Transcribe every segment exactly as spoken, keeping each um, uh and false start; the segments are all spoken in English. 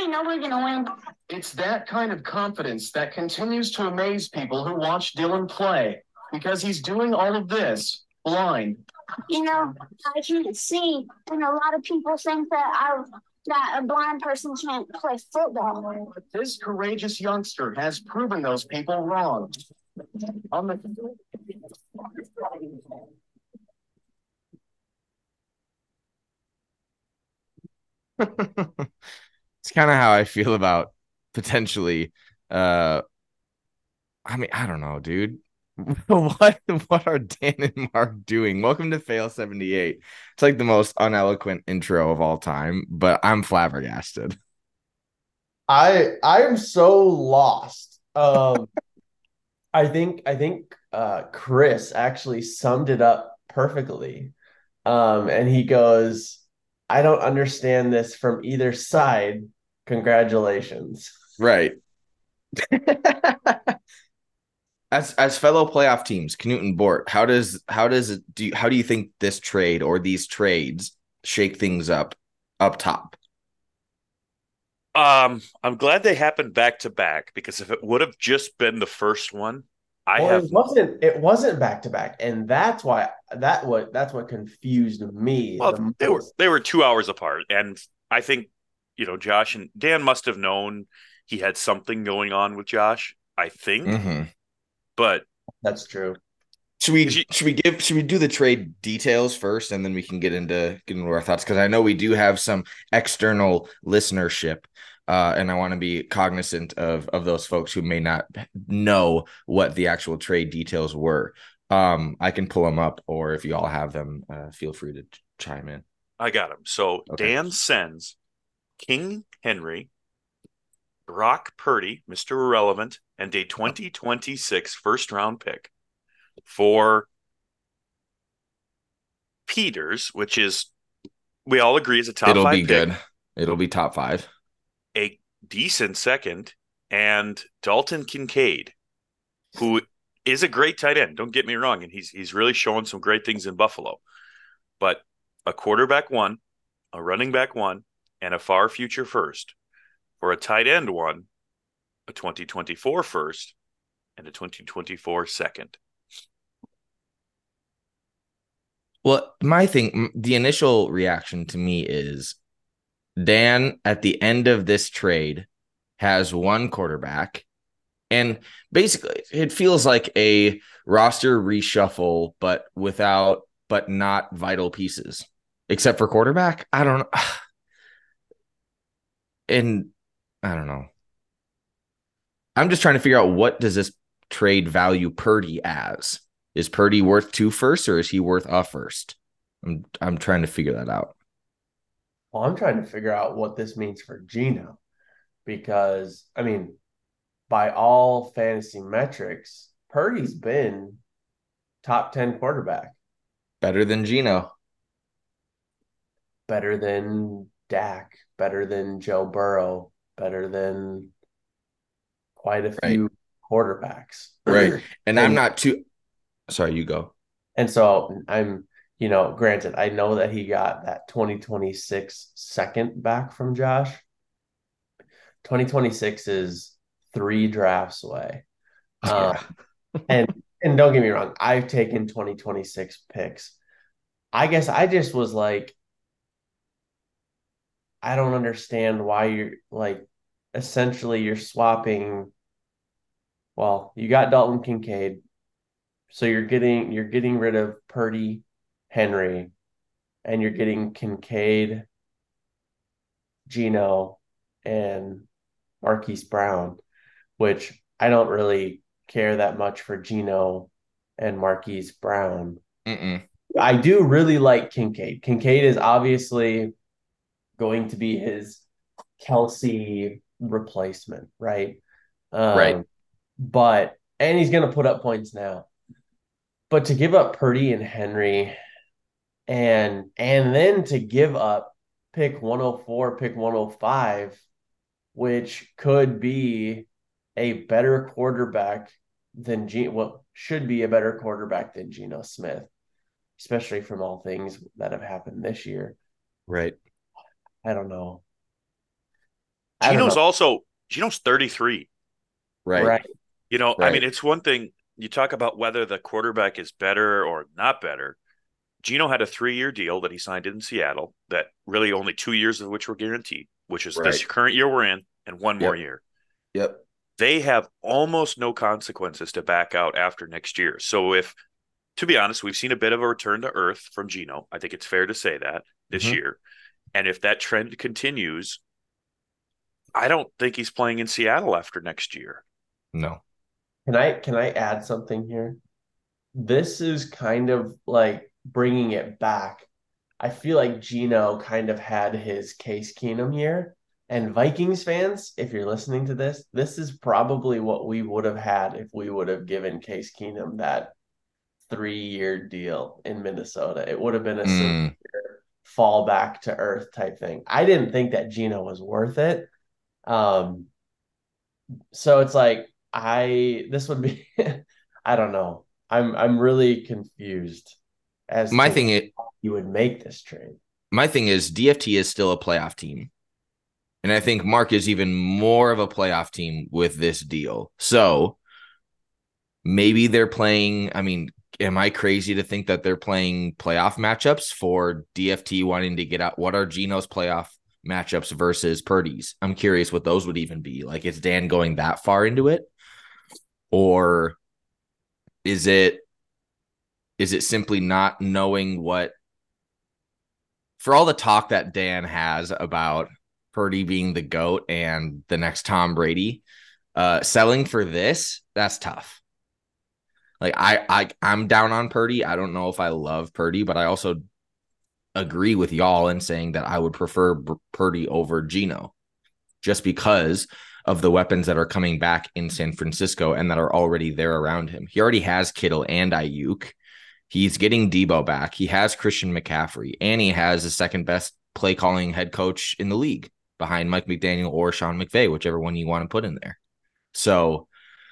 already know we're gonna win. It's that kind of confidence that continues to amaze people who watch Dylan play because he's doing all of this blind. You know, I can't see, and a lot of people think that I that a blind person can't play football. But this courageous youngster has proven those people wrong. On the It's kind of how I feel about potentially. Uh, I mean, I don't know, dude. What what are Dan and Mark doing? Welcome to Fail seventy-eight. It's like the most uneloquent intro of all time, but I'm flabbergasted. I I am so lost. Um, I think I think uh, Chris actually summed it up perfectly. Um, and he goes, "I don't understand this from either side. Congratulations." Right. As as fellow playoff teams, Knut and Bort, how does how does it do you, how do you think this trade or these trades shake things up up top? Um, I'm glad they happened back to back because if it would have just been the first one, I Well, have it wasn't it wasn't back to back, and that's why that what that's what confused me well, the they were most. they were two hours apart, and I think you know Josh and Dan must have known he had something going on with Josh. I think, Mm-hmm. but That's true. Should we you, should we give should we do the trade details first and then we can get into get into our thoughts because I know we do have some external listenership uh, and I want to be cognizant of of those folks who may not know what the actual trade details were. Um, I can pull them up, or if you all have them, uh, feel free to ch- chime in. I got him. So Okay. Dan sends King Henry, Brock Purdy, Mister Irrelevant, and a twenty twenty-six first round pick for Peters, which is we all agree is a top It'll five be pick, good. It'll be top five. a decent second, and Dalton Kincaid, who is a great tight end. Don't get me wrong, and he's he's really showing some great things in Buffalo. But a quarterback one, a running back one, and a far future first for a tight end one, a twenty twenty-four first, and a twenty twenty-four second. Well, my thing, the initial reaction to me is Dan at the end of this trade has one quarterback, and basically it feels like a roster reshuffle, but without, but not vital pieces, except for quarterback. I don't know. And I don't know. I'm just trying to figure out what does this trade value Purdy as? Is Purdy worth two firsts or is he worth a first? I'm I'm trying to figure that out. Well, I'm trying to figure out what this means for Gino because I mean, by all fantasy metrics, Purdy's been top ten quarterback, Better than Gino. better than Dak, better than Joe Burrow, better than quite a Right. few quarterbacks. Right. And, And I'm not too sorry, you go. and so I'm, you know, granted, I know that he got that twenty twenty-six second back from Josh. twenty twenty-six is three drafts away. Um, Yeah. and and don't get me wrong, I've taken twenty twenty-six picks. I guess I just was like, I don't understand why you're like essentially you're swapping. Well, you got Dalton Kincaid, so you're getting you're getting rid of Purdy, Henry, and you're getting Kincaid, Gino, and Marquise Brown, which I don't really care that much for Gino and Marquise Brown. Mm-mm. I do really like Kincaid. Kincaid is obviously going to be his Kelsey replacement, right? Right. Um, but and he's going to put up points now. But to give up Purdy and Henry, and and then to give up pick one oh four, pick one oh five, which could be a better quarterback than Geno, what should be a better quarterback than Geno Smith, especially from all things that have happened this year. Right. I don't know. I don't Gino's know. also Gino's thirty-three. Right. Right. You know, I Right. mean, it's one thing you talk about whether the quarterback is better or not better. Gino had a three-year deal that he signed in Seattle that really only two years of which were guaranteed, which is this Right. current year we're in and one more Yep. year. Yep. They have almost no consequences to back out after next year. So if, to be honest, we've seen a bit of a return to earth from Gino. I think it's fair to say that this Mhm. year. And if that trend continues, I don't think he's playing in Seattle after next year. No. Can I can I add something here? This is kind of like bringing it back. I feel like Gino kind of had his Case Keenum year. And Vikings fans, if you're listening to this, this is probably what we would have had if we would have given Case Keenum that three-year deal in Minnesota. It would have been a Mm. severe fall back to earth type thing. I didn't think that Gino was worth it. Um, so it's like I this would be I don't know. I'm I'm really confused as My to thing is, you would make this trade. my thing is D F T is still a playoff team. And I think Mark is even more of a playoff team with this deal. So maybe they're playing. I mean, am I crazy to think that they're playing playoff matchups for D F T wanting to get out? What are Gino's playoff matchups versus Purdy's? I'm curious what those would even be. Like, is Dan going that far into it? Or is it is it simply not knowing what, for all the talk that Dan has about Purdy being the GOAT and the next Tom Brady, uh, selling for this, that's tough. Like I, I, I'm down on Purdy. I don't know if I love Purdy, but I also agree with y'all in saying that I would prefer Purdy over Gino, just because of the weapons that are coming back in San Francisco and that are already there around him. He already has Kittle and Ayuk. He's getting Debo back. He has Christian McCaffrey, and he has the second best play calling head coach in the league behind Mike McDaniel or Sean McVay, whichever one you want to put in there. So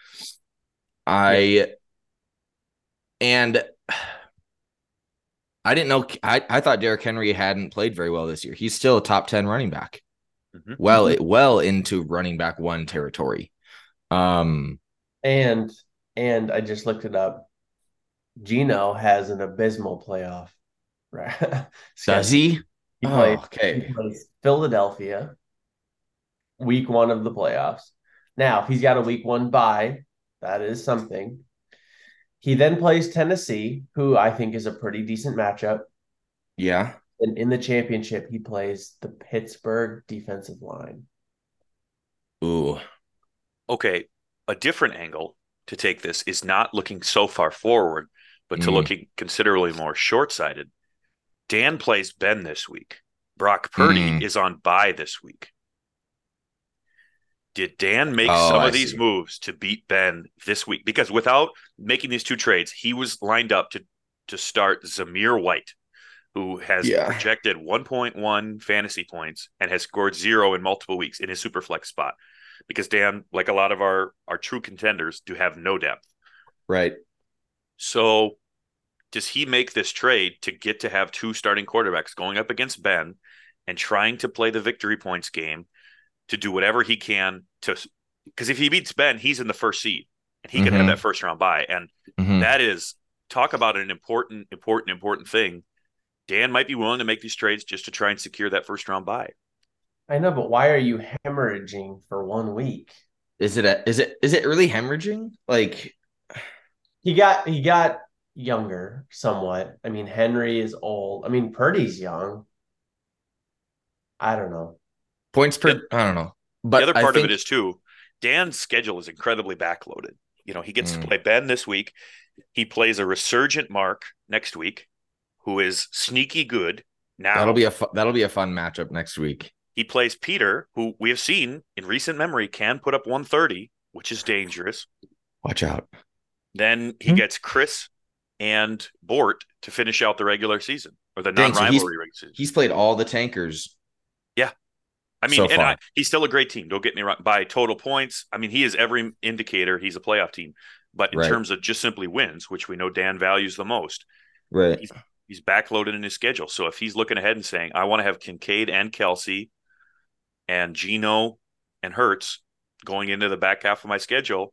I, yeah. and I didn't know, I, I thought Derrick Henry hadn't played very well this year. He's still a top ten running back. Mm-hmm. Well, mm-hmm. well into running back one territory. Um, and, and I just looked it up. Gino has an abysmal playoff. Right? Does he? He, oh, plays, okay. he plays Philadelphia, week one of the playoffs. Now, if he's got a week one bye, that is something. He then plays Tennessee, who I think is a pretty decent matchup. Yeah. And in the championship, he plays the Pittsburgh defensive line. Ooh. Okay. A different angle to take this is not looking so far forward, but to mm. looking considerably more short-sighted. Dan plays Ben this week. Brock Purdy mm. is on bye this week. Did Dan make oh, some of I these see. moves to beat Ben this week? Because without making these two trades, he was lined up to, to start Zamir White, who has yeah. projected one point one fantasy points and has scored zero in multiple weeks in his super flex spot. Because Dan, like a lot of our, our true contenders, do have no depth. Right. So does he make this trade to get to have two starting quarterbacks going up against Ben and trying to play the victory points game to do whatever he can to – because if he beats Ben, he's in the first seed and he mm-hmm. can have that first round bye. And mm-hmm. that is – talk about an important, important, important thing. Dan might be willing to make these trades just to try and secure that first round bye. I know, but why are you hemorrhaging for one week? Is it a, is it is it really hemorrhaging? Like he got he got younger somewhat. I mean, Henry is old. I mean, Purdy's young. I don't know. Points per I don't know. But the other part think... of it is too, Dan's schedule is incredibly backloaded. You know, he gets mm. to play Ben this week. He plays a resurgent Mark next week, who is sneaky good. Now that'll be a fu- that'll be a fun matchup next week. He plays Peter, who we have seen in recent memory can put up one thirty, which is dangerous. Watch out. Then he hmm? gets Chris and Bort to finish out the regular season or the Dang, non-rivalry so regular season. He's played all the tankers. Yeah. I mean, so and I, he's still a great team. Don't get me wrong. By total points, I mean, he is every indicator he's a playoff team. But in right. terms of just simply wins, which we know Dan values the most, right? He's, he's backloaded in his schedule. So if he's looking ahead and saying, I want to have Kincaid and Kelsey and Gino and Hurts going into the back half of my schedule,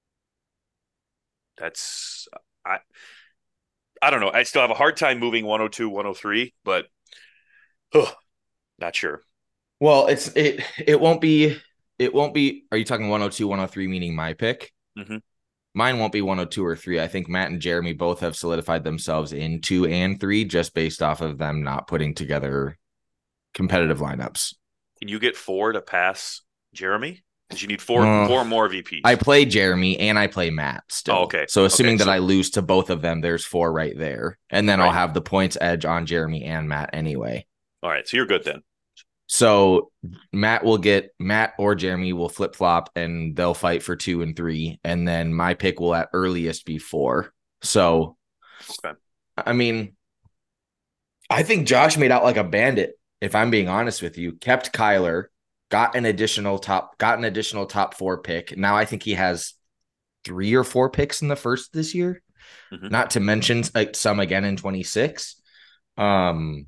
that's I I don't know. I still have a hard time moving one oh two, one oh three, but oh, not sure. Well, it's it it won't be it won't be. Are you talking one oh two, one oh three, meaning my pick? Mm-hmm. Mine won't be one oh two or three. I think Matt and Jeremy both have solidified themselves in two and three just based off of them not putting together competitive lineups. Can you get four to pass Jeremy? Because you need four Uh, four more V Ps. I play Jeremy and I play Matt still. Oh, okay. So assuming Okay, that so- I lose to both of them, there's four right there. And then I'll Right. have the points edge on Jeremy and Matt anyway. All right, so you're good then. So Matt will get Matt or Jeremy will flip flop and they'll fight for two and three. And then my pick will at earliest be four. So, Okay. I mean, I think Josh made out like a bandit, if I'm being honest with you. Kept Kyler, got an additional top, got an additional top four pick. Now I think he has three or four picks in the first this year, Mhm. not to mention like some again in twenty-six. Um,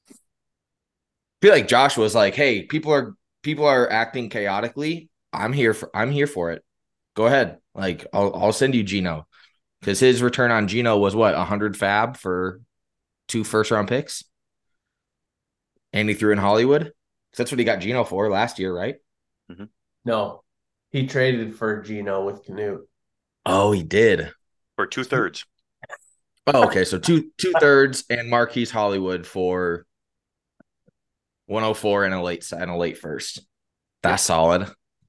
I feel like Josh was like, "Hey, people are people are acting chaotically. I'm here for I'm here for it. Go ahead. Like I'll I'll send you Gino." Because his return on Gino was what, a hundred fab for two first round picks? And he threw in Hollywood. That's what he got Gino for last year, right? No, he traded for Gino with Canute. Oh, he did. For two thirds. Oh, okay. So two two thirds and Marquise Hollywood for one oh four and a late and a late first. That's solid.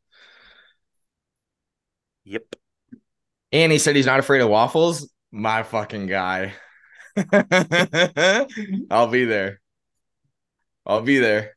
Yep. And he said he's not afraid of waffles. My fucking guy. I'll be there. I'll be there.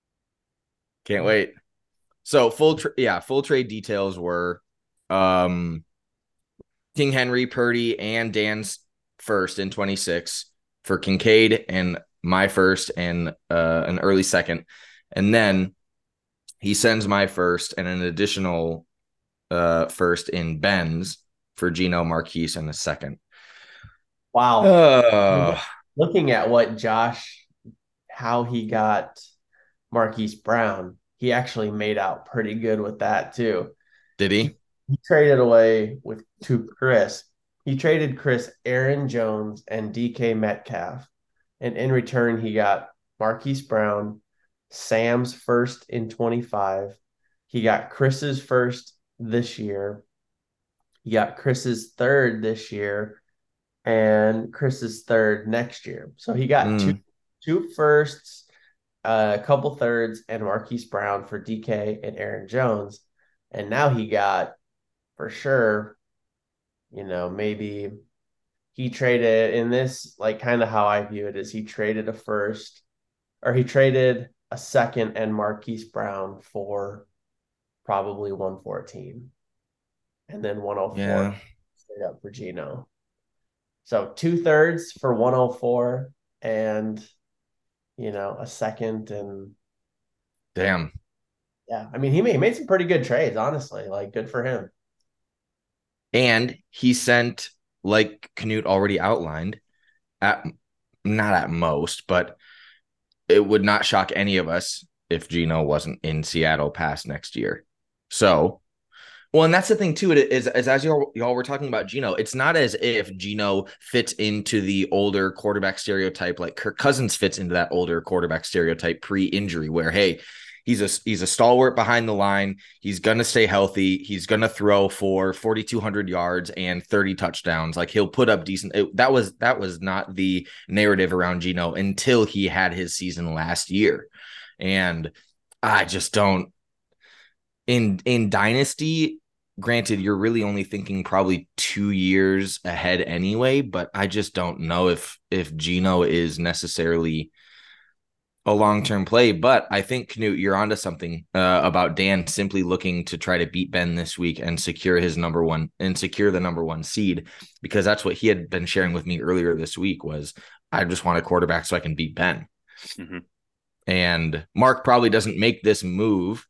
Can't wait. So full, tra- yeah, full trade details were um, King Henry, Purdy, and Dan's first in twenty-six for Kincaid, and my first and uh, an early second, and then he sends my first and an additional uh, first in Ben's for Gino, Marquise, and a second. Wow. Uh, Looking at what Josh, how he got Marquise Brown, he actually made out pretty good with that too. did he? He traded away with to Chris. He traded Chris Aaron Jones and D K Metcalf. And in return, he got Marquise Brown, Sam's first in twenty-five. He got Chris's first this year. He got Chris's third this year and Chris's third next year. So he got Mm. two two firsts, uh, a couple thirds, and Marquise Brown for D K and Aaron Jones. And now he got, for sure, you know, maybe he traded in this, like kind of how I view it is he traded a first, or he traded a second and Marquise Brown for probably one fourteen. And then one oh four Yeah. straight up for Gino. So two thirds for one oh four and, you know, a second. And Damn. yeah, I mean, he made, he made some pretty good trades, honestly. Like, good for him. And he sent, like Canute already outlined, at not at most, but it would not shock any of us if Gino wasn't in Seattle past next year. So, well, and that's the thing too. It is, is as y'all, y'all were talking about Gino, it's not as if Gino fits into the older quarterback stereotype like Kirk Cousins fits into that older quarterback stereotype pre-injury, where hey, he's a he's a stalwart behind the line. He's gonna stay healthy. He's gonna throw for forty-two hundred yards and thirty touchdowns. Like he'll put up decent. It, that was that was not the narrative around Gino until he had his season last year, and I just don't. In in Dynasty, granted, you're really only thinking probably two years ahead anyway, but I just don't know if if Gino is necessarily a long-term play. But I think, Knut, you're onto something uh, about Dan simply looking to try to beat Ben this week and secure his number one and secure the number one seed, because that's what he had been sharing with me earlier this week was I just want a quarterback so I can beat Ben. Mm-hmm. And Mark probably doesn't make this move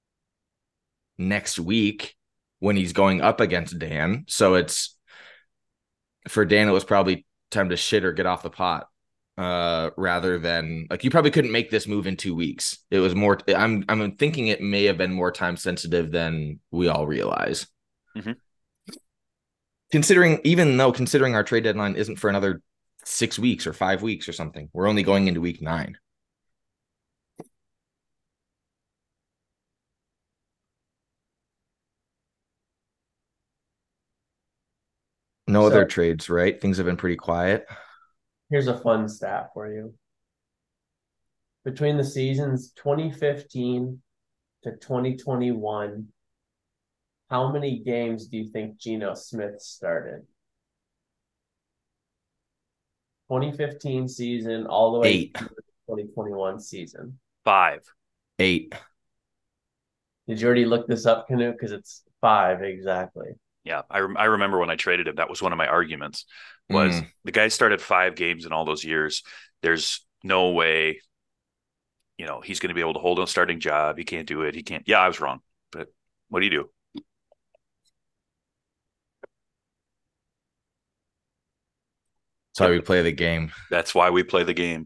next week when he's going up against Dan. So it's for Dan, it was probably time to shit or get off the pot. uh, rather than like you probably couldn't make this move in two weeks. It was more. I'm I'm thinking it may have been more time sensitive than we all realize. Mm-hmm. Considering, even though considering our trade deadline isn't for another six weeks or five weeks or something, we're only going into week nine. No So- other trades, right? Things have been pretty quiet. Here's a fun stat for you. Between the seasons twenty fifteen to twenty twenty-one, how many games do you think Geno Smith started? twenty fifteen season all the way Eight. to the twenty twenty-one season. Five. Eight. Did you already look this up, Canute? Because it's five exactly. Yeah, I, rem- I remember when I traded him, that was one of my arguments was Mm. the guy started five games in all those years. There's no way, you know, he's going to be able to hold a starting job. He can't do it. He can't. Yeah, I was wrong. But what do you do? That's how we play the game. That's why we play the game.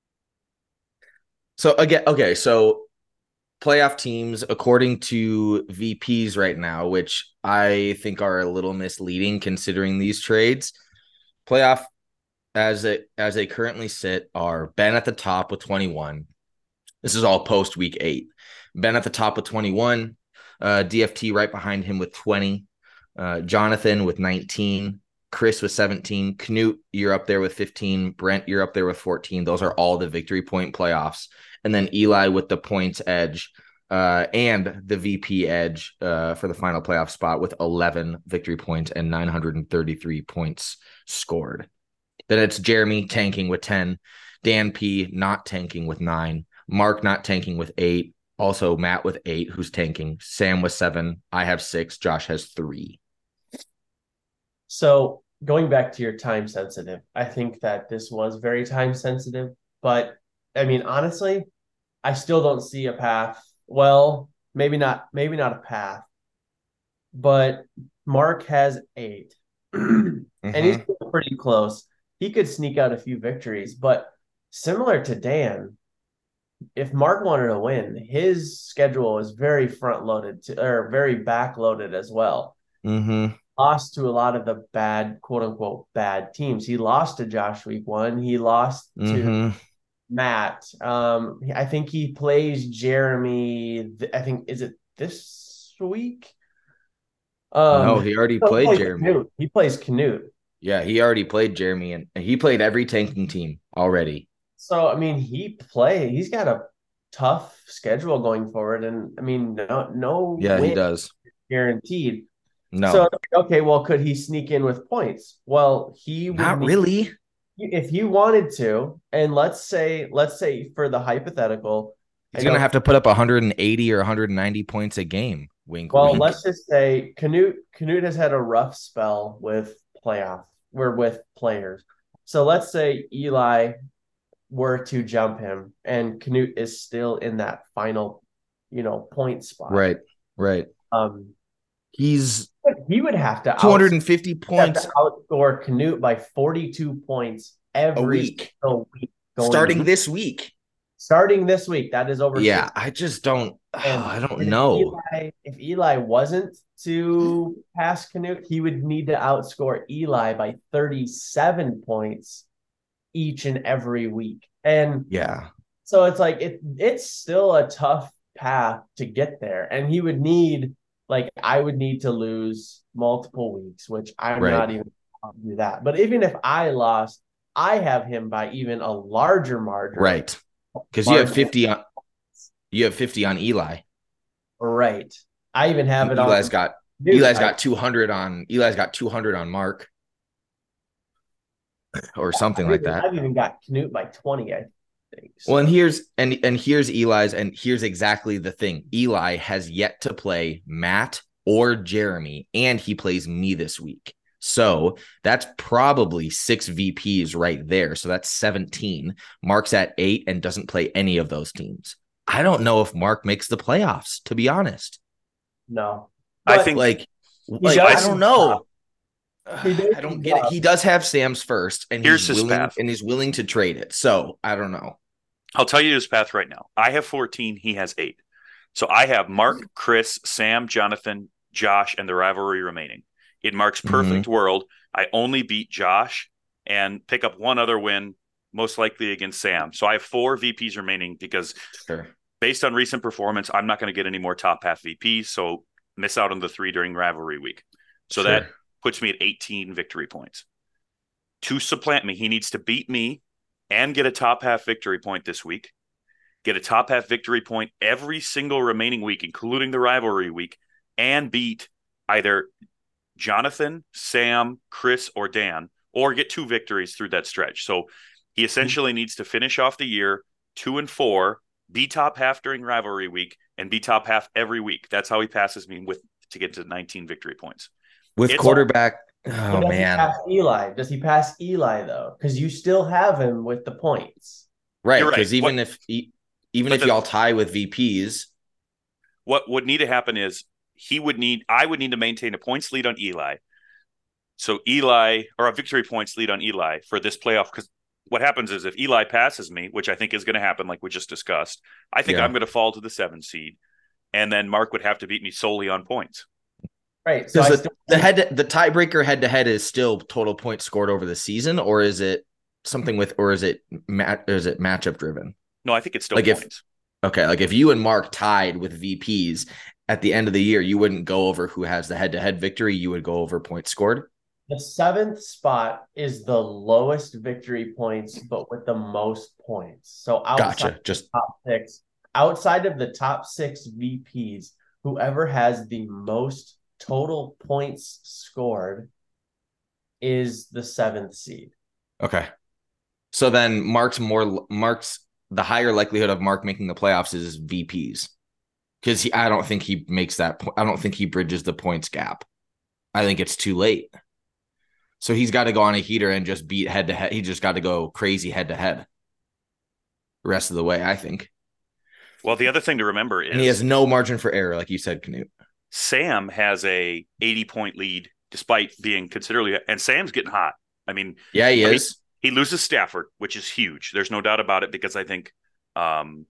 So again, okay, so playoff teams, according to V Ps right now, which I think are a little misleading considering these trades, playoff as it as they currently sit are Ben at the top with twenty-one. This is all post week eight. Ben at the top with twenty-one, uh, D F T right behind him with twenty, uh, Jonathan with nineteen, Chris with seventeen, Knut, you're up there with fifteen, Brent, you're up there with fourteen. Those are all the victory point playoffs. And then Eli with the points edge uh, and the V P edge uh, for the final playoff spot with eleven victory points and nine hundred thirty-three points scored. Then it's Jeremy tanking with ten, Dan P not tanking with nine, Mark not tanking with eight, also Matt with eight, who's tanking, Sam with seven, I have six, Josh has three. So going back to your time sensitive, I think that this was very time sensitive, but I mean, honestly, I still don't see a path. Well, maybe not, maybe not a path, but Mark has eight and he's Mhm. pretty close. He could sneak out a few victories, but similar to Dan, if Mark wanted to win, his schedule is very front loaded to, or very back loaded as well. Mhm. Lost to a lot of the bad, quote unquote, bad teams. He lost to Josh week one. He lost to Mhm. Matt. Um, I think he plays Jeremy. th- I think, is it this week? Um, No, he already he played plays Jeremy. Canute. He plays Canute. Yeah, he already played Jeremy, and and he played every tanking team already. So, I mean, he play. He's got a tough schedule going forward, and I mean, no, no Yeah, he win does. guaranteed. No, So, okay, well, could he sneak in with points? Well, he would not need- really. if he wanted to, and let's say, let's say for the hypothetical, He's I going to know- have to put up one hundred eighty or one hundred ninety points a game. Wink, well, wink. let's just say Canute Canute has had a rough spell with playoff, or with players. So let's say Eli were to jump him, and Canute is still in that final, you know, point spot. Right, right. Um, He's he would have to two hundred fifty outs- points have to outscore Canute by forty-two points a every week, single week going starting into- this week. starting this week. That is over. Yeah, six. I just don't. And I don't if know. Eli, if Eli wasn't to pass Canute, he would need to outscore Eli by thirty-seven points each and every week. And Yeah, so it's like it it's still a tough path to get there. And he would need, like, I would need to lose multiple weeks, which I'm Right. not even going to do that. But even if I lost, I have him by even a larger margin. right. Because you have Margin. fifty on. You have fifty on Eli. Right. I even have And it Eli's on got Dude, Eli's I- got two hundred on. Eli's got two hundred on Mark, or something I've like even- that. I've even got Canute by twenty, I think. So- Well, and here's and and here's Eli's, and here's exactly the thing. Eli has yet to play Matt or Jeremy, and he plays me this week. So that's probably six V Ps right there. So that's seventeen. Mark's at eight and doesn't play any of those teams. I don't know if Mark makes the playoffs, to be honest. no. I But think Like, he like does- I don't know. He did I don't his get it. job. He does have Sam's first, and Here's he's his willing path. and he's willing to trade it. So I don't know. I'll tell you his path right now. I have fourteen. He has eight. So I have Mark, Chris, Sam, Jonathan, Josh, and the rivalry remaining. In Mark's perfect world, I only beat Josh and pick up one other win, most likely against Sam. So I have four V Ps remaining because Sure. based on recent performance, I'm not going to get any more top half V Ps. So miss out on the three during rivalry week. So Sure. that puts me at eighteen victory points. To supplant me, he needs to beat me and get a top half victory point this week. Get a top half victory point every single remaining week, including the rivalry week, and beat either Jonathan, Sam, Chris, or Dan, or get two victories through that stretch. So he essentially needs to finish off the year two and four, be top half during rivalry week, and be top half every week. That's how he passes me with to get to nineteen victory points. With It's- quarterback. But Oh does man. he pass Eli? Does he pass Eli though? Because you still have him with the points. Right. You're right. Because even What- if e- even But if the- y'all tie with V Ps, What would need to happen is he would need, I would need to maintain a points lead on Eli. So Eli, or a victory points lead on Eli for this playoff. Because what happens is if Eli passes me, which I think is going to happen, like we just discussed, I think Yeah. I'm going to fall to the seven seed. And then Mark would have to beat me solely on points. Right. So I because the, still, the head the tiebreaker head to head is still total points scored over the season, or is it something with, or is it mat, or is it matchup driven? No, I think it's still Like if- points. Okay, like if you and Mark tied with V Ps at the end of the year, you wouldn't go over who has the head to head victory. You would go over points scored. the seventh spot is the lowest victory points, but with the most points. So outside Gotcha. Just top six, outside of the top six V Ps, whoever has the most total points scored is the seventh seed. okay. So then Mark's more Mark's the higher likelihood of Mark making the playoffs is V Ps. Because he I don't think he makes that po- I don't think he bridges the points gap. I think it's too late. So he's got to go on a heater and just beat head to head. He just got to go crazy head to head. The rest of the way, I think. Well, the other thing to remember is And he has no margin for error, like you said, Knut. Sam has a eighty point lead despite being considerably, and Sam's getting hot. I mean, Yeah, he I mean, is. he loses Stafford, which is huge. There's no doubt about it because I think um,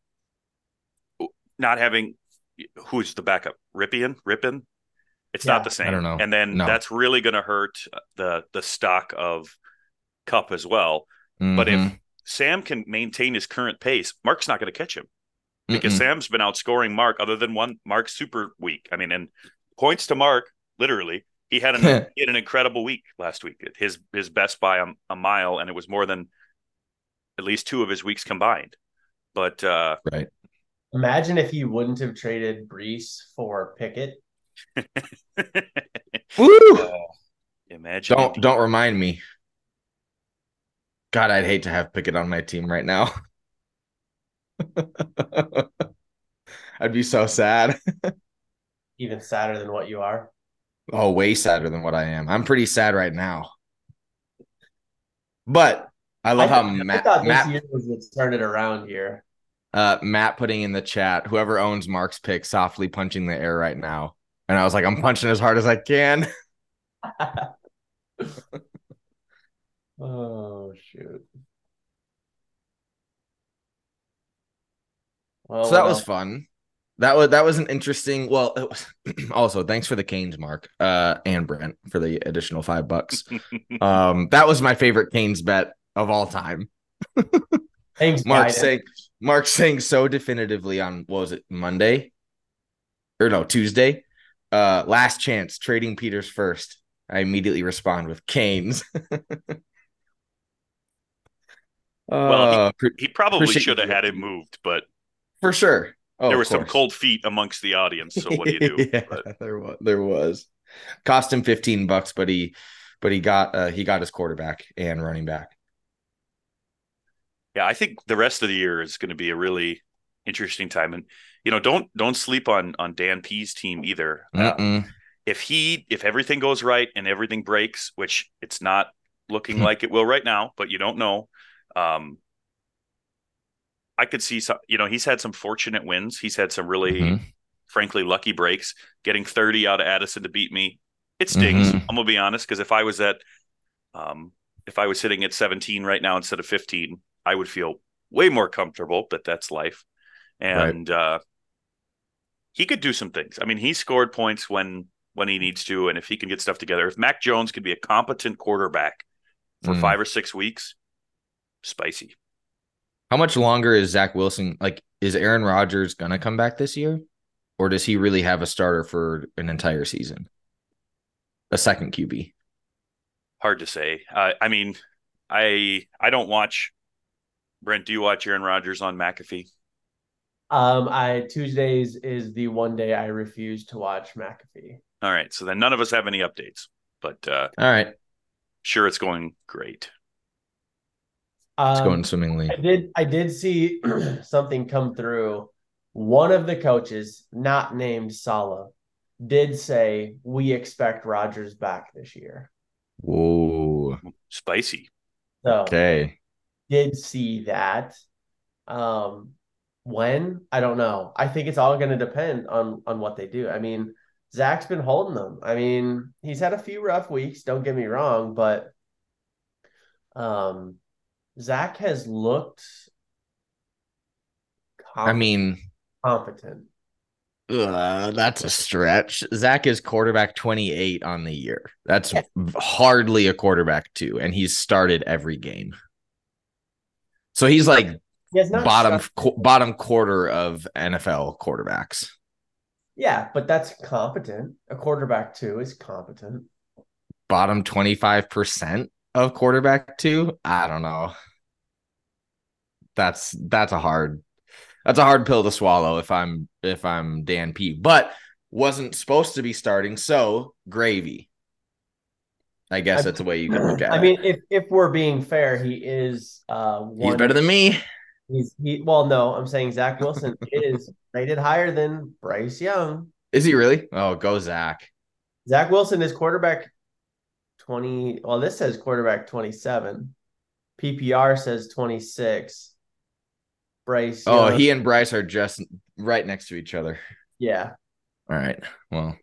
not having who's the backup, Ripien, Rippin, it's Yeah. not the same. I don't know. And then No. that's really going to hurt the the stock of Cup as well. But Mhm. if Sam can maintain his current pace, Mark's not going to catch him because Mm-mm. Sam's been outscoring Mark. Other than one, Mark's super weak. I mean, and points to Mark, literally. He had an he had an incredible week last week. His his best by a, a mile, and it was more than at least two of his weeks combined. But uh, right. Imagine if he wouldn't have traded Brees for Pickett. Woo! uh, imagine Don't don't remind me. God, I'd hate to have Pickett on my team right now. I'd be so sad. Even sadder than what you are. Oh, way sadder than what I am. I'm pretty sad right now. But I love I, how th- I Matt thought this Matt, year was what started around here. uh, Matt putting in the chat, whoever owns Mark's pick, softly punching the air right now. And I was like, I'm punching as hard as I can. Oh shoot. Well, So that what was else? fun. That was that was an interesting. Well, it was, also thanks for the Canes, Mark, uh, and Brent for the additional five bucks. Um, that was my favorite Canes bet of all time. Thanks, Mark Biden. saying Mark saying so definitively on what was it, Monday? Or no, Tuesday. Uh, last chance, trading Peters first. I immediately respond with Canes. Well, Uh, pre- he probably Appreciate should have you. had him moved, but for sure. Oh, there of were some course. cold feet amongst the audience. So what do you do? yeah, But there was there was. Cost him fifteen bucks, but he but he got uh, he got his quarterback and running back. yeah, I think the rest of the year is going to be a really interesting time, and you know, don't don't sleep on on Dan P's team either. Uh, Mm-mm. if he if everything goes right and everything breaks, which it's not looking like it will right now, but you don't know. Um, I could see some, you know, he's had some fortunate wins. He's had some really, Mhm. frankly, lucky breaks. Getting thirty out of Addison to beat me It stings. Mhm. I'm gonna be honest, because if I was at, um, if I was sitting at seventeen right now instead of fifteen, I would feel way more comfortable. But that's life, Right. and uh, he could do some things. I mean, he scored points when when he needs to, and if he can get stuff together, if Mac Jones could be a competent quarterback for Mm. five or six weeks, spicy. How much longer is Zach Wilson? Like, is Aaron Rodgers gonna come back this year, or does he really have a starter for an entire season? A second Q B. Hard to say. Uh, I mean, I I don't watch. Brent, do you watch Aaron Rodgers on McAfee? Um, I Tuesdays is the one day I refuse to watch McAfee. All right, so then none of us have any updates, but uh, All right, sure, it's going great. it's Um, going swimmingly. I did I did see something come through. One of the coaches, not named Saleh, did say we expect Rodgers back this year. Whoa. Spicy. So Okay. did see that. Um, when? I don't know. I think it's all going to depend on on what they do. I mean, Zach's been holding them. I mean, he's had a few rough weeks, don't get me wrong, but um Zach has looked I comp- mean, competent. uh, that's a stretch. Zach is quarterback twenty-eight on the year. That's Yeah. hardly a quarterback two, and he's started every game. So he's like He has not bottom started- qu- bottom quarter of N F L quarterbacks. Yeah, but that's competent. A quarterback two is competent. Bottom twenty-five percent of quarterback two. I don't know. That's that's a hard that's a hard pill to swallow if I'm if I'm Dan P. But wasn't supposed to be starting, so gravy. I guess I- that's the way you can look at I it. mean, if if we're being fair, he is uh one. He's better than me. He's he. Well, no, I'm saying Zach Wilson is rated higher than Bryce Young. Is he really? Oh, go Zach. Zach Wilson is quarterback twenty. Well, this says quarterback twenty-seven. P P R says twenty-six. Bryce. Oh, Young, he and Bryce are just right next to each other. yeah. All right. Well,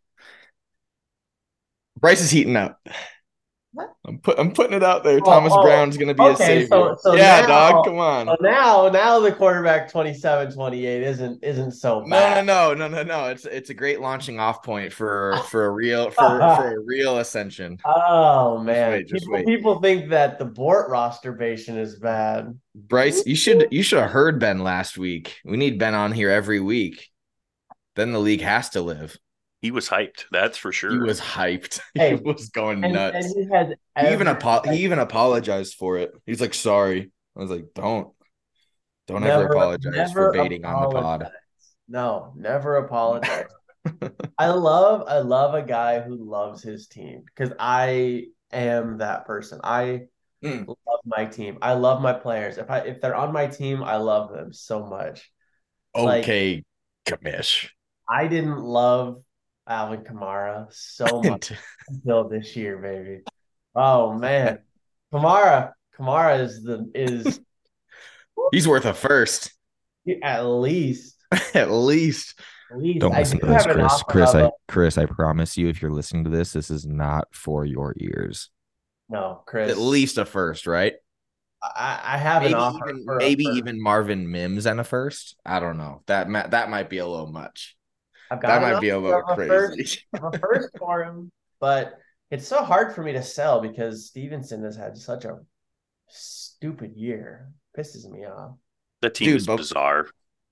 Bryce is heating up. What? I'm put I'm putting it out there. Oh, Thomas oh, Brown's gonna be okay, a savior. so- so yeah, now- dog. Come on. So now, now the quarterback twenty-seven, twenty-eight isn't isn't so No, bad. no, no, no, no, no. It's it's a great launching off point for for a real for for a real ascension. Oh man, wait, just people wait. people think that the Bort rosterbation is bad. Bryce, you should you should have heard Ben last week. We need Ben on here every week. Then the league has to live. He was hyped, that's for sure. He was hyped. Hey, he was going And, nuts. and he has he even every- apo- he even apologized for it. He's like, sorry. I was like, don't. Don't ever Never- apologize never for baiting on the pod. apologize. No, never apologize. I love I love a guy who loves his team because I am that person. I Mm. love my team. I love my players. If I if they're on my team, I love them so much. Like- Okay, Kamish. I didn't love Alvin Kamara so much until this year, baby. Oh man. Kamara, Kamara is the is He's worth a first. at least At least. at least Don't I listen do to this, have an Chris. offer Chris, of I a- Chris, I promise you, if you're listening to this, this is not for your ears. no, Chris. At least a first, right? I, I have Maybe an offer even for a maybe first. even Marvin Mims and a first. I don't know. That ma- that might be a little much. I've That got an might be a offer little of a first- crazy. of a first for him, but it's so hard for me to sell because Stevenson has had such a stupid year. Pisses me off. The team Dude, is but- bizarre.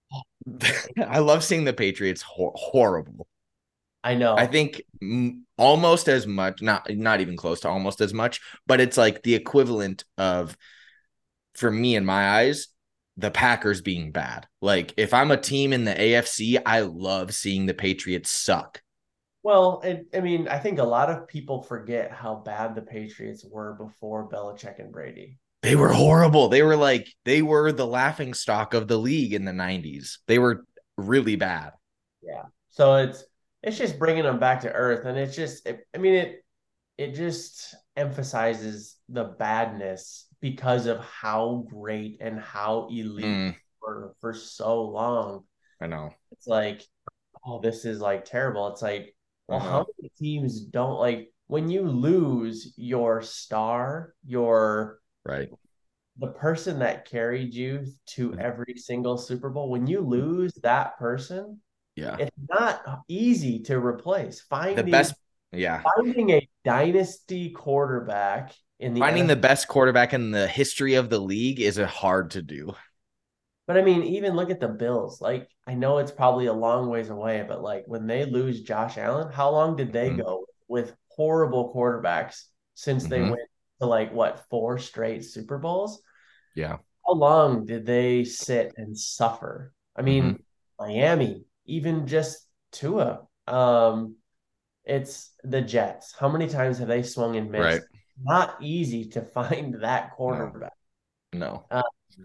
I love seeing the Patriots hor- horrible. I know. I think mm, almost as much, not not even close to almost as much, but it's like the equivalent of, for me in my eyes, the Packers being bad. Like if I'm a team in the A F C, I love seeing the Patriots suck. Well, it, I mean, I think a lot of people forget how bad the Patriots were before Belichick and Brady. They were horrible. They were like, they were the laughing stock of the league in the nineties. They were really bad. Yeah. So it's it's just bringing them back to earth, and it's just, it, I mean, it it just emphasizes the badness because of how great and how elite Mm, they were for so long. I know. It's like, oh, this is like terrible. It's like, well, Uh-huh. how many teams don't like when you lose your star, your Right. the person that carried you to Mhm. every single Super Bowl, when you lose that person, Yeah. it's not easy to replace. Finding The best. Yeah. finding a dynasty quarterback in the Finding N F L. the best quarterback in the history of the league is a hard to do. But I mean, even look at the Bills. Like, I know it's probably a long ways away, but like when they lose Josh Allen, how long did they Mhm. go with horrible quarterbacks since they Mhm. went to like what four straight Super Bowls? Yeah. How long did they sit and suffer? I mean, Mhm. Miami, even just Tua. Um, it's the Jets. How many times have they swung and missed? Right. Not easy to find that No. quarterback. No. Um,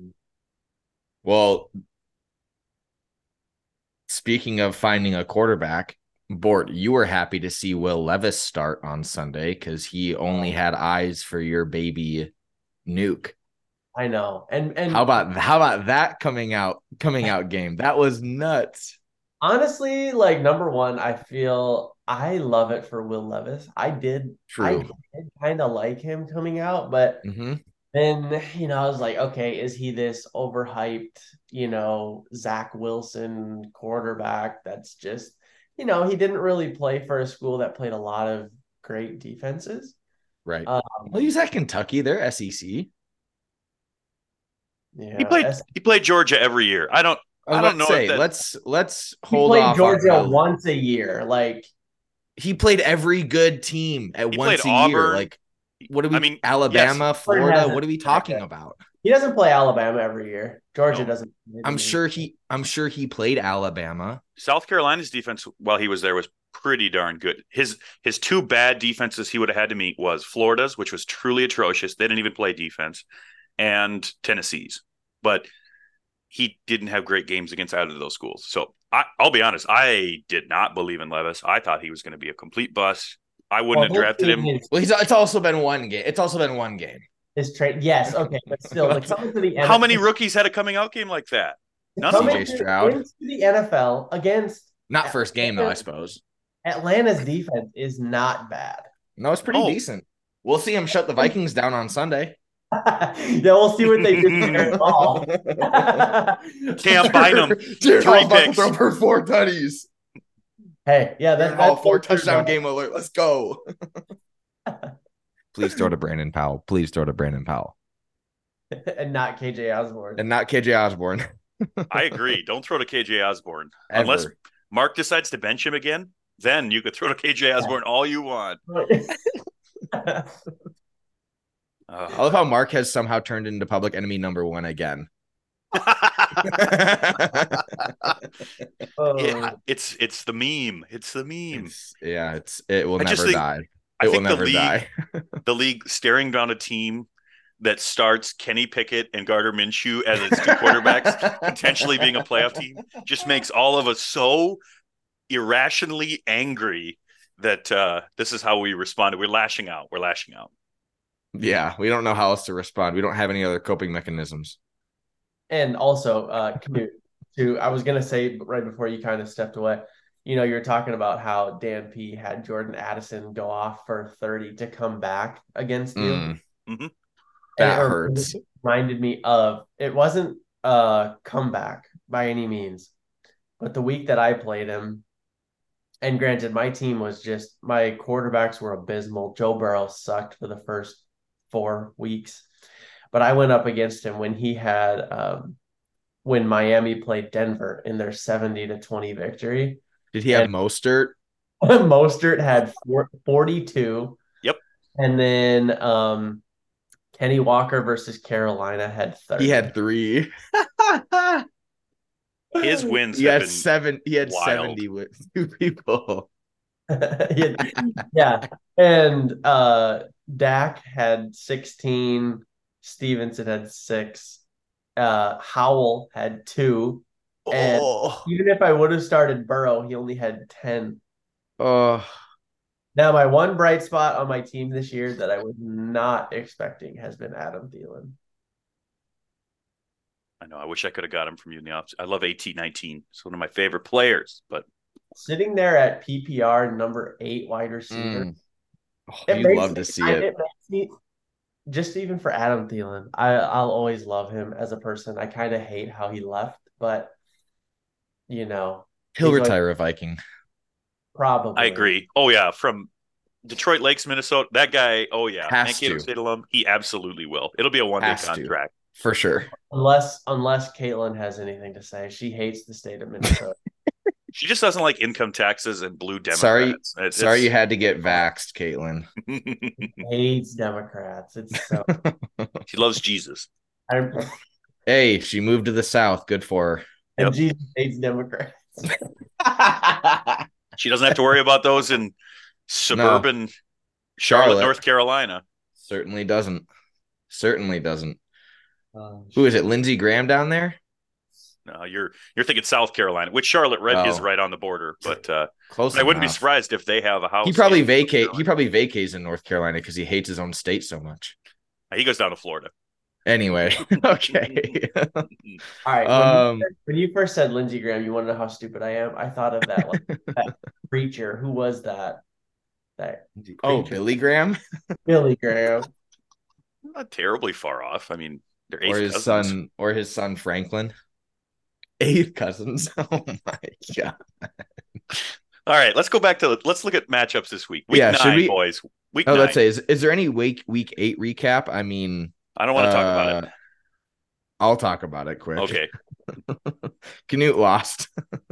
Well, speaking of finding a quarterback, Bort, you were happy to see Will Levis start on Sunday because he only had eyes for your baby Nuke. I know. And and How about how about that coming out coming out game? That was nuts. honestly, like number one, I feel I love it for Will Levis. I did I True. did kind of like him coming out, but Mm-hmm. then, you know, I was like, okay, is he this overhyped, you know, Zach Wilson quarterback that's just, you know, he didn't really play for a school that played a lot of great defenses. Right. Um, Well, he's at Kentucky. They're S E C. He yeah, played S- he played Georgia every year. I don't I was I about don't to know say, if that let's let's he hold played off on Georgia the once a year. Like, he played every good team at he played once a year. Auburn. Like, what are I we mean, yes, Alabama, Auburn Florida? hasn't What are we been that talking good. about? He doesn't play Alabama every year. Georgia no. doesn't. I'm sure he I'm sure he played Alabama. South Carolina's defense while he was there was pretty darn good. His his two bad defenses he would have had to meet was Florida's, which was truly atrocious. They didn't even play defense, and Tennessee's. But he didn't have great games against either of those schools. So I, I'll be honest, I did not believe in Levis. I thought he was going to be a complete bust. I wouldn't Well, have his drafted thing him. is Well, he's it's also been one game. It's also been one game. his trade. Yes, okay, but still, like coming to the How N F L, many rookies had a coming out game like that? None of C J them. coming to, Stroud. into the N F L against Not first game though, I suppose. Atlanta's defense is not bad. No, it's pretty No. decent. We'll see him shut the Vikings down on Sunday. Yeah, we'll see what they did to Jared Hall. Cam Bynum, Jared three Hall's about to picks. throw for four tutties. Hey, yeah, Jared that, Hall, that's four so true, touchdown though. game alert. Let's go. Please throw to Brandon Powell. Please throw to Brandon Powell. And not K J Osborne. And not K J Osborne. I agree. Don't throw to K J Osborne. Ever. Unless Mark decides to bench him again, then you could throw to K J Osborne all you want. I love how Mark has somehow turned into public enemy number one again. Oh. Yeah, it's it's the meme. It's the meme. It's, yeah, it's it will I just never think- die. I It will think the never league, die. the league staring down a team that starts Kenny Pickett and Gardner Minshew as its two quarterbacks, potentially being a playoff team, just makes all of us so irrationally angry that uh, this is how we responded. We're lashing out. We're lashing out. Yeah, we don't know how else to respond. We don't have any other coping mechanisms. And also, uh, Knut, to I was gonna say right before you kind of stepped away, you know, you're talking about how Dan P had Jordan Addison go off for thirty to come back against you. Mm, Mhm. that And it hurts. reminded me of it wasn't a comeback by any means, but the week that I played him, and granted, my team was just my quarterbacks were abysmal. Joe Burrow sucked for the first four weeks, but I went up against him when he had um, when Miami played Denver in their seventy to twenty victory. Did he have And- Mostert? Mostert had four, forty-two. Yep. And then um, Kenny Walker versus Carolina had thirty. He had three. His wins He have had been seven. He had wild. seventy with two people. Yeah. And uh, Dak had sixteen. Stevenson had six. Uh, Howell had two. And Oh, even if I would have started Burrow, he only had ten. oh, Now, my one bright spot on my team this year that I was not expecting has been Adam Thielen. I know. I wish I could have got him from you in the office. I love A T nineteen. It's one of my favorite players, but Sitting there at P P R, number eight wide receiver, Mm. Oh, It you'd makes love me, to see I, it. it makes me just even for Adam Thielen. I I'll always love him as a person. I kind of hate how he left, but you know, He'll he's always retire a Viking. I probably. agree. Oh yeah, from Detroit Lakes, Minnesota. That guy. Oh yeah, Has Mankato to. State alum. He absolutely will. It'll be a one day Has to. contract. For sure. Unless unless Caitlin has anything to say. She hates the state of Minnesota. She just doesn't like income taxes and blue Sorry. Democrats. It, Sorry you it's had to get vaxxed, Caitlin. Hates Democrats. It's so she loves Jesus. I, Hey, she moved to the South. Good for her. and Yep. Jesus hates Democrats. She doesn't have to worry about those in suburban Charlotte, Charlotte. North Carolina. Certainly doesn't. Certainly doesn't. Um, Who is it? Lindsey Graham down there? No, you're you're thinking South Carolina, which Charlotte right, Oh. is right on the border. But uh, Close I wouldn't be enough. surprised if they have a house. He probably in North vacate. He Carolina. probably vacates in North Carolina because he hates his own state so much. He goes down to Florida. Anyway, okay. all right. When, um, you, when you first said Lindsey Graham, you want to know how stupid I am? I thought of that, like, that preacher. Who was that? That oh, preacher. Billy Graham Billy Graham. Not terribly far off. I mean, they're or eighth his cousins. son or his son Franklin. Eighth cousins. Oh my god. All right, let's go back to let's look at matchups this week. Week Yeah, should nine, we- boys. Week Oh, nine. let's say is is there any week week eight recap? I mean, I don't want to talk about uh, it. I'll talk about it quick. Okay. Canute lost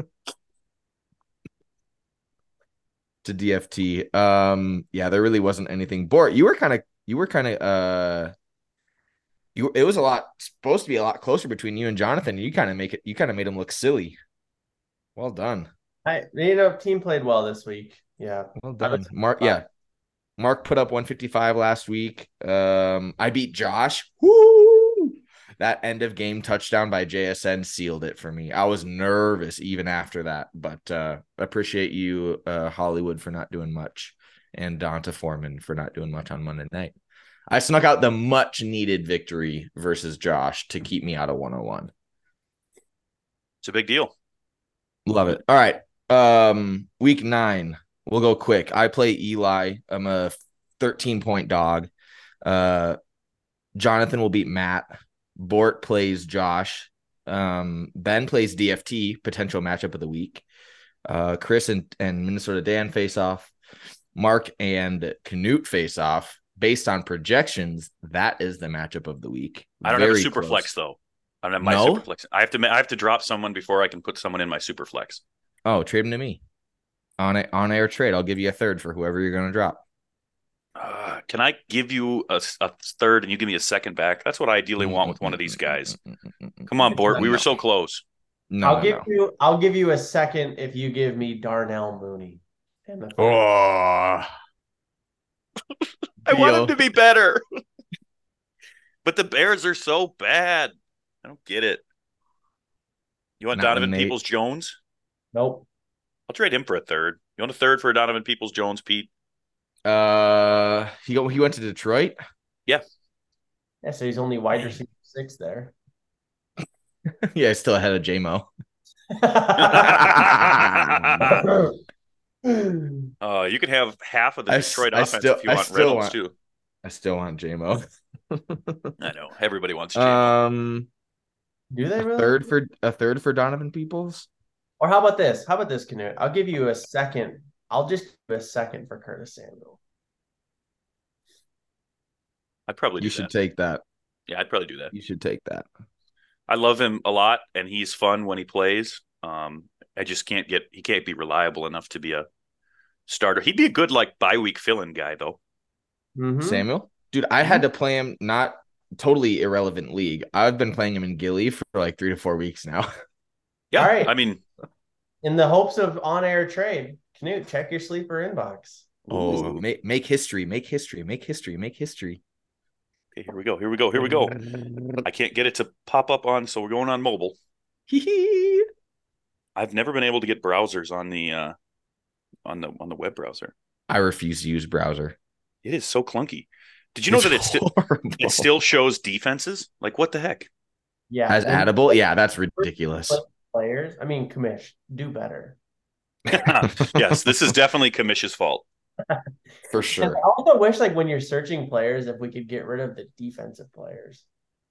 to D F T. Um, yeah, there really wasn't anything. Bort, you were kind of, you were kind of, uh, you. It was a lot supposed to be a lot closer between you and Jonathan. You kind of make it. You kind of made him look silly. Well done. I you know, team played well this week. Yeah. Well I done, was- Mark. Yeah, Mark put up one fifty-five last week. Um, I beat Josh. Woo! That end of game touchdown by J S N sealed it for me. I was nervous even after that, but uh, appreciate you, uh, Hollywood, for not doing much, and Donta Foreman for not doing much on Monday night. I snuck out the much needed victory versus Josh to keep me out of one oh one. It's a big deal. Love it. All right. Um, week nine. We'll go quick. I play Eli. I'm a thirteen point dog. Uh, Jonathan will beat Matt. Bort plays Josh. Um, Ben plays D F T, potential matchup of the week. Uh, Chris and, and Minnesota Dan face off. Mark and Canute face off. Based on projections, that is the matchup of the week. I don't Very have a super close. flex though. I don't have my No? super flex. I have to I have to drop someone before I can put someone in my super flex. Oh, trade him to me. On a, on air trade. I'll give you a third for whoever you're going to drop. Uh, can I give you a, a third and you give me a second back? That's what I ideally want with one of these guys. Come on, Bort. We were so close. No, I'll no, give no. you I'll give you a second if you give me Darnell Mooney. And the third. Oh, I want Deal. him to be better. But the Bears are so bad. I don't get it. You want Not Donovan when they- Peoples Jones? Nope. I'll trade him for a third. You want a third for Donovan Peoples Jones, Pete? Uh, he go, he went to Detroit. Yeah, so he's only wide receiver six there. Yeah, still ahead of J Mo. Uh, you can have half of the I s- Detroit I offense still- if you I want still Reynolds want- too. I still want J Mo. I know everybody wants J-Mo. Um, Do they a really? third for a third for Donovan Peoples. Or how about this? How about this, Canute? I'll give you a second. I'll just give you a second for Curtis Samuel. I'd probably do You should that. take that. Yeah, I'd probably do that. You should take that. I love him a lot, and he's fun when he plays. Um, I just can't get he can't be reliable enough to be a starter. He'd be a good like bye week fill-in guy though. Mhm. Samuel, dude, I had to play him not totally irrelevant league. I've been playing him in Gilly for like three to four weeks now. Yeah, All right. I mean, In the hopes of on-air trade, Canute, check your sleeper inbox. Oh, ooh. make make history, make history, make history, make history. Okay, here we go. Here we go. Here we go. I can't get it to pop up on, so we're going on mobile. Hee-hee. I've never been able to get browsers on the uh, on the on the web browser. I refuse to use browser. It is so clunky. Did you know It's that it still horrible. it still shows defenses? Like what the heck? Yeah. as and addable? Yeah, that's ridiculous. Players, I mean, Kamish, do better. Yes, this is definitely Kamish's fault. For And sure. I also wish, like, when you're searching players, if we could get rid of the defensive players.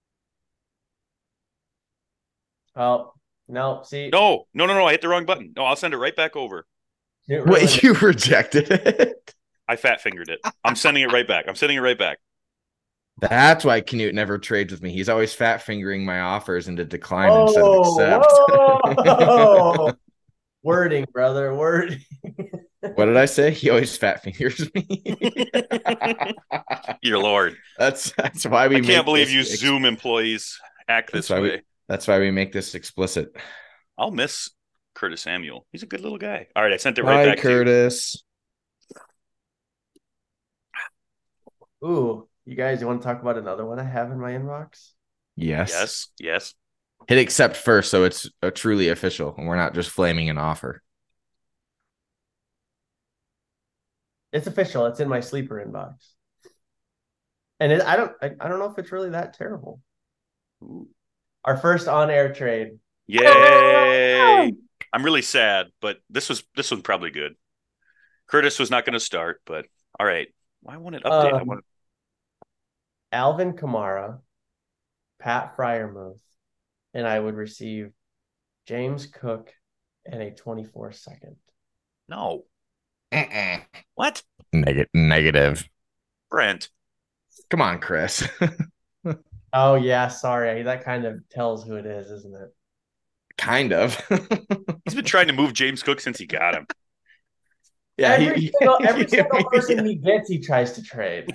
Oh, no, see, No, no, no, no. I hit the wrong button. No, I'll send it right back over. it ruined Wait, it. you rejected it? I fat fingered it. I'm sending it right back. I'm sending it right back. That's why Canute never trades with me. He's always fat fingering my offers into decline instead of Oh, accept. whoa. Wording, brother, wording. What did I say? He always fat fingers me. Your lord. That's that's why we I can't make believe this you ex- Zoom employees act That's this why way. we that's why we make this explicit. I'll miss Curtis Samuel. He's a good little guy. All right, I sent it right Hi, back to you. Curtis. Ooh, you guys, you want to talk about another one I have in my inbox? Yes. Yes, yes. Hit accept first, so it's a truly official, and we're not just flaming an offer. It's official. It's in my sleeper inbox. And it, I don't I, I don't know if it's really that terrible. Our first on-air trade. Yay! I'm really sad, but this was this was probably good. Curtis was not going to start, but all right. Why won't it update? I Um, want Alvin Kamara, Pat Fryermuth, and I would receive James Cook and a twenty-four second. no. Uh-uh. What? Neg- negative. Brent. Come on, Chris. Oh, yeah, sorry. That kind of tells who it is, isn't it? Kind of. He's been trying to move James Cook since he got him. Yeah, every he- single, every he- single person he gets, he tries to trade.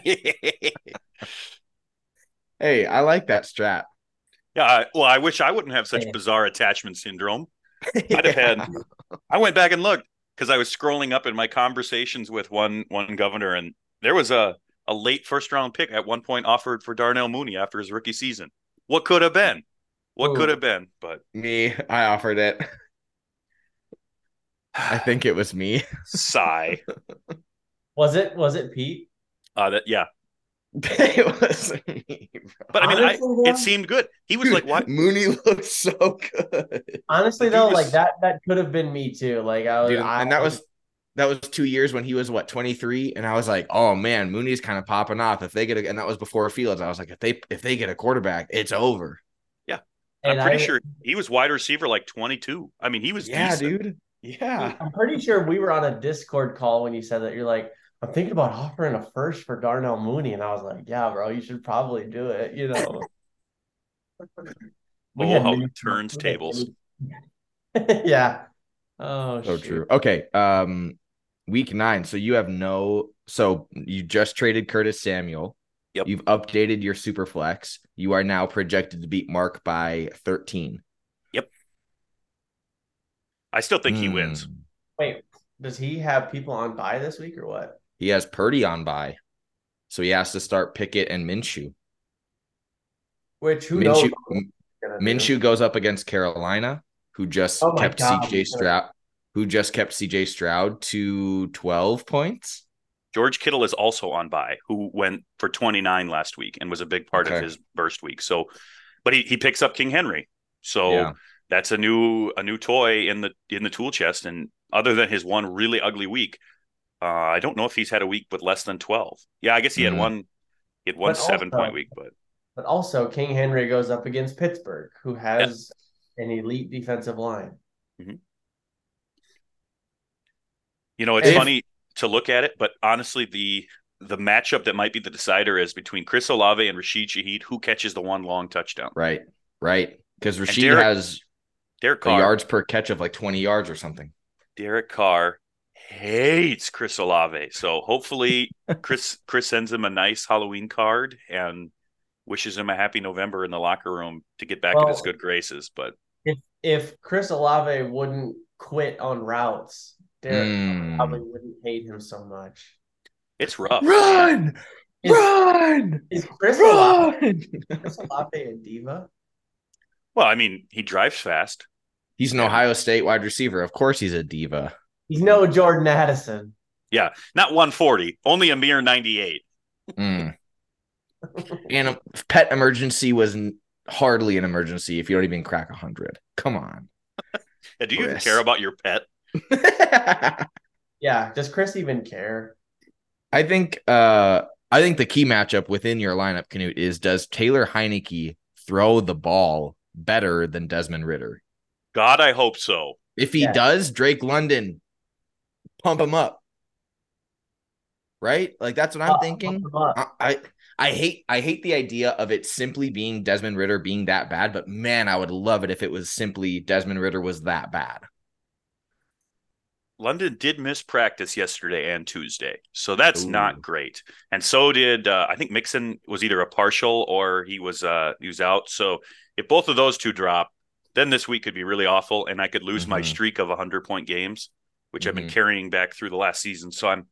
Hey, I like that strat. Yeah, I, well, I wish I wouldn't have such Yeah. bizarre attachment syndrome. I'd have had. I went back and looked because I was scrolling up in my conversations with one one governor, and there was a a late first round pick at one point offered for Darnell Mooney after his rookie season. What could have been? What Ooh. could have been? But Me, I offered it. I think it was me. sigh. Was it was it Pete? Uh, that yeah. It was me, bro. But I mean, I, Honestly, though- it seemed good. He was Dude, like, "What?" Mooney looks so good. Honestly, The dude though, was- like that that could have been me too. Like I was, Dude, I, and that was that was two years when he was what twenty-three, and I was like, oh man, Mooney's kind of popping off. If they get a, and that was before Fields. I was like, if they if they get a quarterback, it's over. I'm and pretty I- sure he was wide receiver like twenty-two. I mean, he was Yeah, decent. dude. Yeah. I'm pretty sure we were on a Discord call when you said that. You're like, I'm thinking about offering a first for Darnell Mooney, and I was like, yeah, bro, you should probably do it. You know. We Oh, had how mini- it turns tables. Yeah. Oh, So shoot. true. Okay. Um, week nine. So you have no. So you just traded Curtis Samuel. Yep. You've updated your super flex. You are now projected to beat Mark by thirteen. I still think he Hmm. wins. Wait, does he have people on bye this week or what? He has Purdy on bye, so he has to start Pickett and Minshew. Which who knows? Minshew, what he's gonna do. Minshew goes up against Carolina, who just Oh my kept God. C J Stroud, who just kept C J Stroud to twelve points. George Kittle is also on bye, who went for twenty-nine last week and was a big part Okay. of his burst week. So, but he, he picks up King Henry. So Yeah. that's a new a new toy in the in the tool chest. And other than his one really ugly week, uh, I don't know if he's had a week with less than twelve. Yeah, I guess he had Mhm. one. He had one But seven also- point week, but But also, King Henry goes up against Pittsburgh, who has an elite defensive line. you know it's If- funny to look at it. But honestly, the the matchup that might be the decider is between Chris Olave and Rashid Shaheed. Who catches the one long touchdown? Right, right. Because Rashid Derek has Derek a Carr. yards per catch of like twenty yards or something. Derek Carr hates Chris Olave. So hopefully Chris Chris sends him a nice Halloween card and wishes him a happy November in the locker room to get back in Well- his good graces. But If if Chris Olave wouldn't quit on routes, Derek Mm. probably wouldn't hate him so much. it's rough. Run, Is, run, is Chris Olave, run. Chris Olave a diva? Well, I mean, he drives fast. He's an Ohio State wide receiver. Of course, he's a diva. He's no Jordan Addison. Yeah, not one forty, only a mere ninety-eight. Mm. And a pet emergency was n- hardly an emergency if you don't even crack a hundred. Come on. Yeah, do you even Chris. care about your pet? Yeah, does Chris even care? I think uh I think the key matchup within your lineup, Canute, is does Taylor Heineke throw the ball better than Desmond Ritter? God, I hope so. If he Yeah. does, Drake London, pump him up. Right? Like that's what I'm Uh, thinking. pump him up. I, I I hate I hate the idea of it simply being Desmond Ritter being that bad, but man, I would love it if it was simply Desmond Ritter was that bad. London did miss practice yesterday and Tuesday, so that's Ooh. not great. And so did uh, I think Mixon was either a partial or he was uh, he was out. So if both of those two drop, then this week could be really awful, and I could lose mm-hmm. my streak of one hundred point games, which mm-hmm. I've been carrying back through the last season. So I'm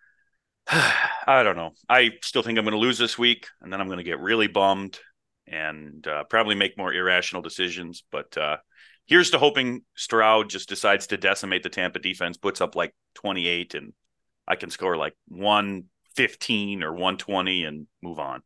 I don't know. I still think I'm going to lose this week, and then I'm going to get really bummed and uh, probably make more irrational decisions. But uh, here's to hoping Stroud just decides to decimate the Tampa defense, puts up like twenty-eight, and I can score like one fifteen or one twenty and move on.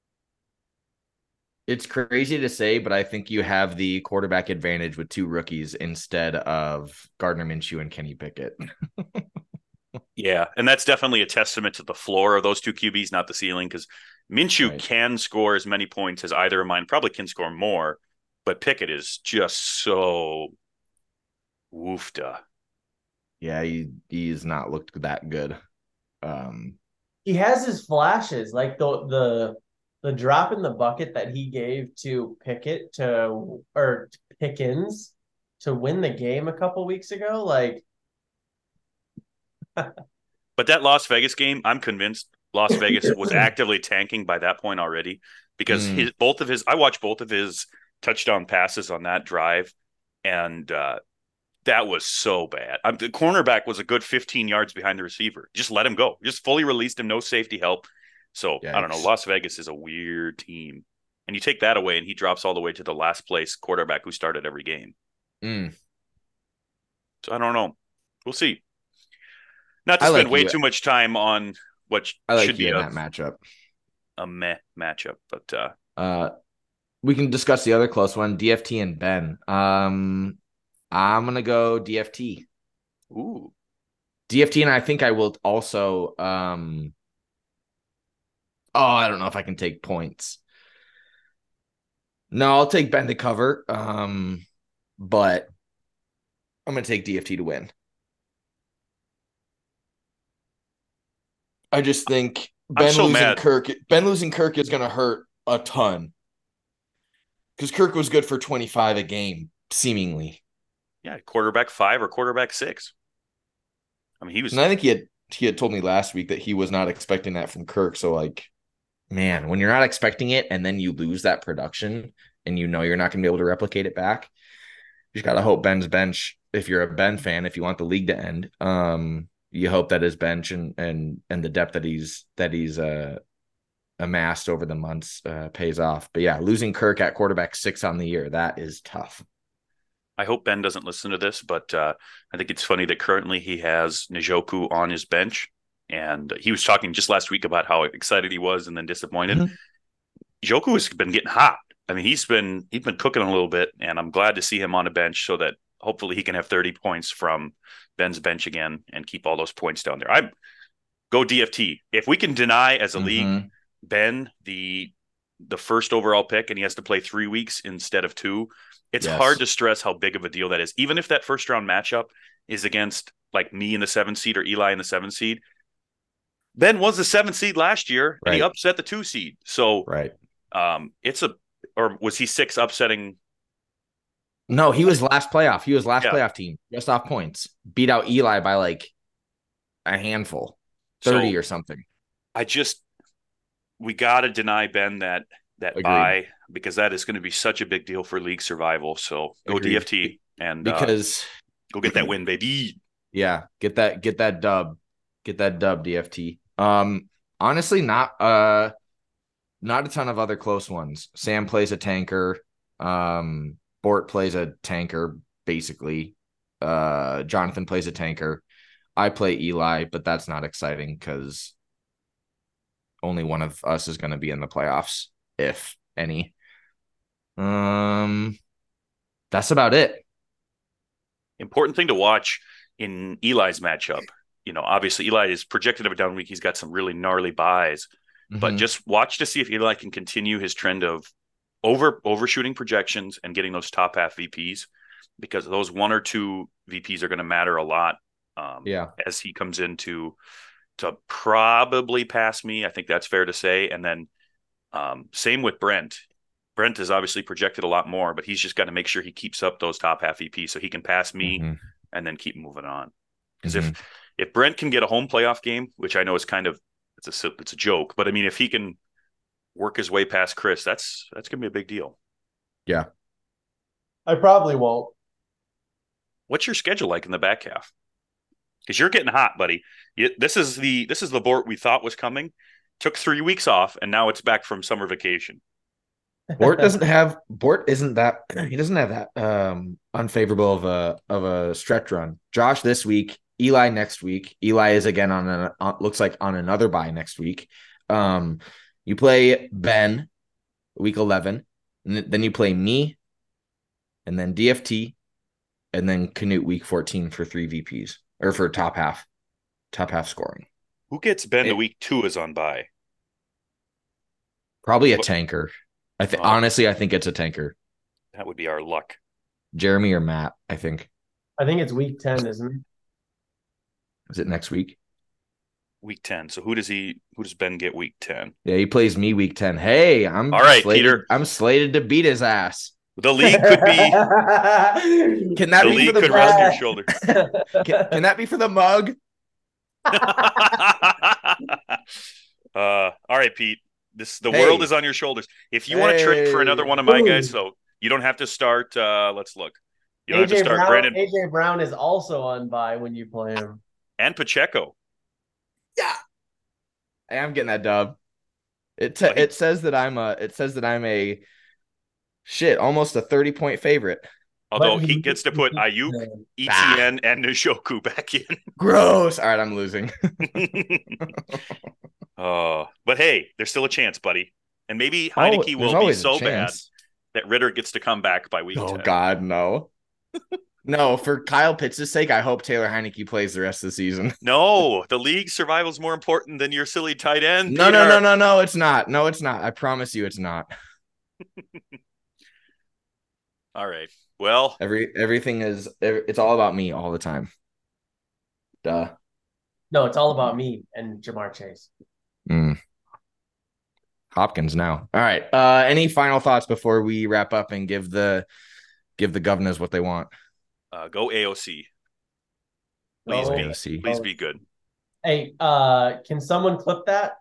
It's crazy to say, but I think you have the quarterback advantage with two rookies instead of Gardner Minshew and Kenny Pickett. Yeah, and that's definitely a testament to the floor of those two Q Bs, not the ceiling, because Minshew right. can score as many points as either of mine, probably can score more, but Pickett is just so woofda. Yeah, he he's not looked that good. Um, he has his flashes, like the the the drop in the bucket that he gave to Pickett to or Pickens to win the game a couple weeks ago, like. But that Las Vegas game, I'm convinced Las Vegas was actively tanking by that point already because mm. his both of his I watched both of his touchdown passes on that drive, and uh, that was so bad. Um, the cornerback was a good fifteen yards behind the receiver. Just let him go. Just fully released him, no safety help. So Yikes. I don't know. Las Vegas is a weird team, and you take that away, and he drops all the way to the last place quarterback who started every game. Mm. So I don't know. We'll see. Not to I spend like way you. too much time on what I like should you be in a, that matchup. A meh matchup, but uh, uh, we can discuss the other close one, D F T and Ben. Um, I'm gonna go D F T. Ooh, D F T, and I think I will also. Um, oh, I don't know if I can take points. No, I'll take Ben to cover. Um, but I'm gonna take D F T to win. I just think Ben so losing mad. Kirk, Ben losing Kirk is going to hurt a ton because Kirk was good for twenty-five a game, seemingly. Yeah, quarterback five or quarterback six. I mean, he was. And I think he had he had told me last week that he was not expecting that from Kirk. So, like, man, when you're not expecting it and then you lose that production and you know you're not going to be able to replicate it back, you just got to hope Ben's bench. If you're a Ben fan, if you want the league to end, um. you hope that his bench and and and the depth that he's that he's uh, amassed over the months uh, pays off. But yeah, losing Kirk at quarterback six on the year, that is tough. I hope Ben doesn't listen to this, but uh, I think it's funny that currently he has Njoku on his bench, and he was talking just last week about how excited he was and then disappointed. Mm-hmm. Njoku has been getting hot. I mean, he's been he's been cooking a little bit, and I'm glad to see him on a bench so that hopefully he can have thirty points from Ben's bench again and keep all those points down there. I go D F T. If we can deny as a mm-hmm. league Ben the the first overall pick and he has to play three weeks instead of two, it's yes. hard to stress how big of a deal that is. Even if that first round matchup is against like me in the seventh seed or Eli in the seventh seed, Ben was the seventh seed last year right. and he upset the two seed. So right, um, it's a or was he six upsetting? No, he was last playoff. He was last yeah. playoff team, just off points. Beat out Eli by like a handful, thirty so, or something. I just, we got to deny Ben that that Agreed. Bye because that is going to be such a big deal for league survival. So go Agreed. D F T and because uh, go get that win, baby. Yeah, get that, get that dub, get that dub, D F T. Um, honestly, not uh, not a ton of other close ones. Sam plays a tanker. Um. Bort plays a tanker, basically. Uh, Jonathan plays a tanker. I play Eli, but that's not exciting because only one of us is going to be in the playoffs, if any. Um, that's about it. Important thing to watch in Eli's matchup. you know, obviously Eli is projected to have a down week. He's got some really gnarly buys, mm-hmm. but just watch to see if Eli can continue his trend of over overshooting projections and getting those top half V Ps, because those one or two V Ps are going to matter a lot. Um, yeah. As he comes into to probably pass me, I think that's fair to say. And then um, same with Brent. Brent is obviously projected a lot more, but he's just got to make sure he keeps up those top half V Ps so he can pass me mm-hmm. and then keep moving on. Because mm-hmm. if if Brent can get a home playoff game, which I know is kind of it's a it's a joke, but I mean if he can work his way past Chris, that's that's gonna be a big deal. Yeah, I probably won't. What's your schedule like in the back half? Because you're getting hot, buddy. You, this is the this is the Bort we thought was coming. Took three weeks off, and now it's back from summer vacation. Bort doesn't have Bort isn't that he doesn't have that um unfavorable of a of a stretch run. Josh this week, Eli next week. Eli is again on a on, looks like on another bye next week. Um, you play Ben week eleven, and then you play me, and then D F T, and then Canute week fourteen for three V Ps or for top half, top half scoring. Who gets Ben it, to week two is on bye? Probably a what? tanker. I think oh. honestly, I think it's a tanker. That would be our luck. Jeremy or Matt, I think. I think it's week ten, isn't it? Is it next week? Week ten. So who does he? Who does Ben get week ten? Yeah, he plays me week ten. Hey, I'm all right, slated, Peter. I'm slated to beat his ass. The league could be. Can that the be league for the could mug? rest your shoulder? can, can that be for the mug? uh, all right, Pete. This the hey. world is on your shoulders. If you hey. want to trade for another one of my Ooh. guys, so you don't have to start. Uh, let's look. You don't A J have to start. Brown, Brandon A J Brown is also on bye when you play him, and Pacheco. Yeah, I am getting that dub. It te- it says that I'm a. It says that I'm a. Shit, almost a thirty point favorite. Although he, he gets to put Ayuk, E T N, ah. and Njoku back in. Gross. All right, I'm losing. uh, but hey, there's still a chance, buddy. And maybe Heineke oh, will be so bad that Ritter gets to come back by week oh, ten. God, no. No, for Kyle Pitts' sake, I hope Taylor Heineke plays the rest of the season. No, the league survival is more important than your silly tight end. No, Peter. no, no, no, no, it's not. No, it's not. I promise you it's not. All right. Well, every everything is it's all about me all the time. Duh. No, it's all about me and Jamar Chase. Mm. Hopkins now. All right. Uh, any final thoughts before we wrap up and give the give the governors what they want? Uh, go A O C. Please oh, be A O C. Please be good. Hey, uh, can someone clip that?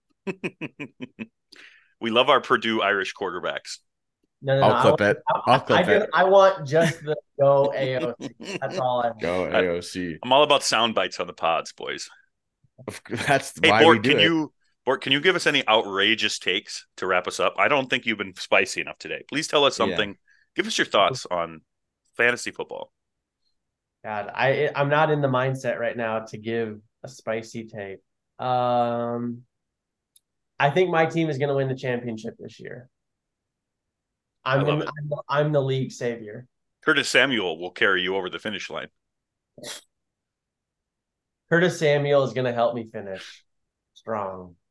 We love our Purdue Irish quarterbacks. No, no, I'll no, clip I, it. I'll clip I, it. Just, I want just the go A O C. That's all I want. Go A O C. I'm all about sound bites on the pods, boys. That's hey, why Bort, we do can it. you, Bort, can you give us any outrageous takes to wrap us up? I don't think you've been spicy enough today. Please tell us something. Yeah. Give us your thoughts on fantasy football. God, I I'm not in the mindset right now to give a spicy take. Um, I think my team is going to win the championship this year. I'm, in, I'm, the, I'm the league savior. Curtis Samuel will carry you over the finish line. Curtis Samuel is going to help me finish strong.